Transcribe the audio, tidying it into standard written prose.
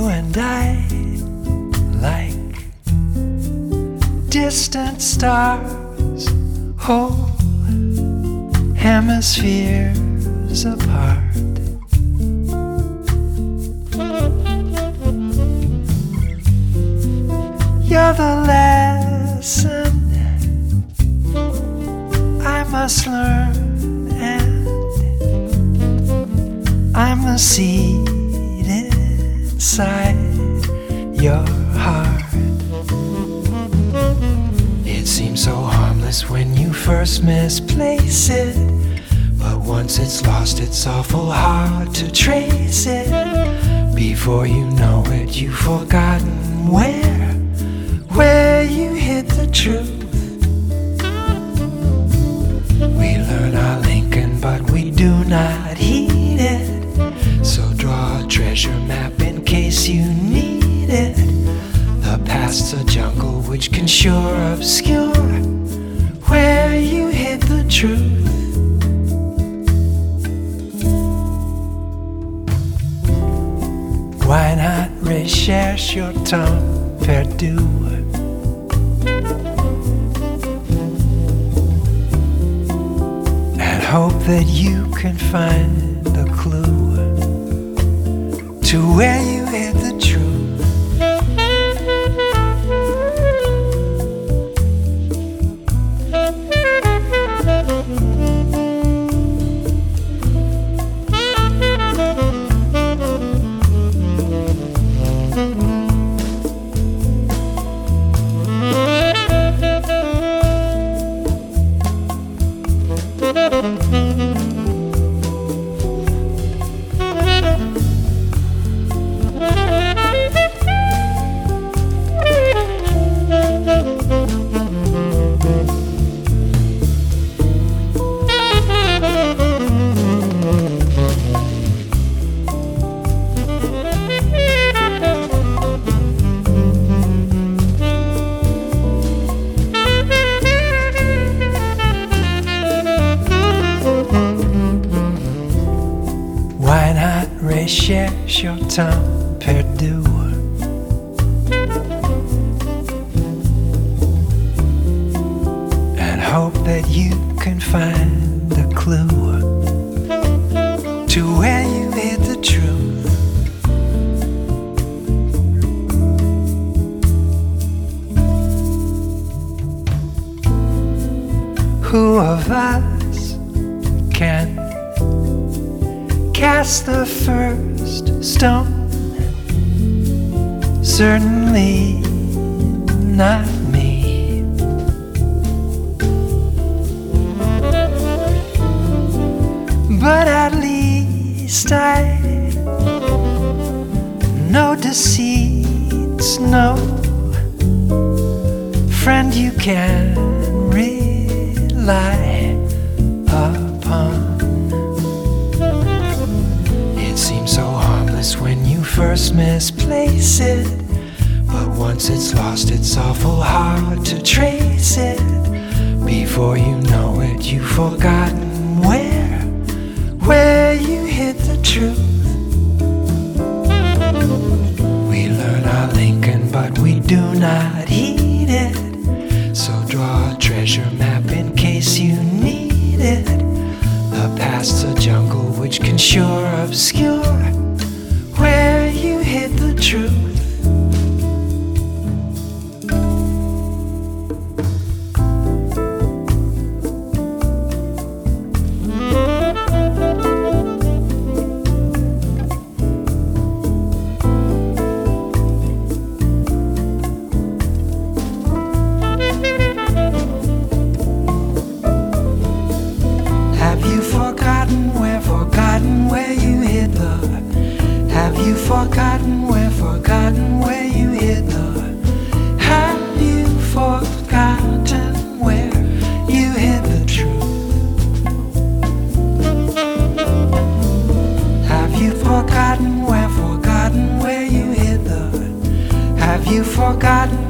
You and I, like distant stars, whole hemispheres apart. You're the lesson I must learn, and I'm the seed inside your heart. It seems so harmless when you first misplace it, but once it's lost, it's awful hard to trace it. Before you know it, you've forgotten where you hid the truth. We learn our Lincoln, but we do not heed it. So draw a treasure map in case you need it. The past's a jungle which can sure obscure where you hid the truth. Why not recherche your temps perdu? And hope that you can find a clue to where you hid the truth. Why not recherche your temps perdu? And hope that you can find a clue to where you hid the truth. Who of us can cast the first stone? Certainly not me. But at least I know deceit's no friend you can rely upon. It seems so harmless when you first misplace it, but once it's lost, it's awful hard to trace it. Before you know it, you've forgotten where you hid the truth. We learn our Lincoln, but we do not heed it. So draw a treasure map in case you need it. The past's a jungle which can sure obscure where you hid the truth. Have you forgotten where you hid the? Have you forgotten where you hid the? Have you forgotten where you hid the truth? Have you forgotten where you hid the? Have you forgotten